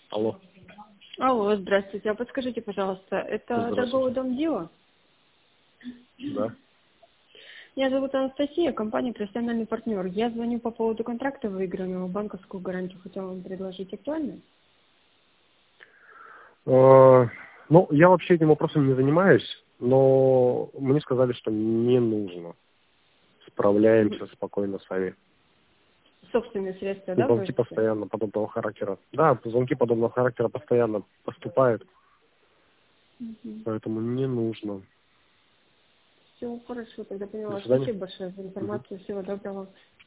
Алло. Алло, здравствуйте. А подскажите, пожалуйста, это торговый Здравствуйте. дом Дио? Да. Меня зовут Анастасия, компания «Профессиональный партнер». Я звоню по поводу контракта выигранного, банковскую гарантию хотела вам предложить. Актуально? Ну, я вообще этим вопросом не занимаюсь, но мне сказали, что не нужно. Справляемся спокойно сами. Собственные средства, И да, звонки бросите? постоянно подобного характера. Да, звонки подобного характера постоянно поступают, поэтому не нужно. Все, хорошо, тогда До поняла. свидания. Спасибо большое за Мгм. информацию. Всего доброго.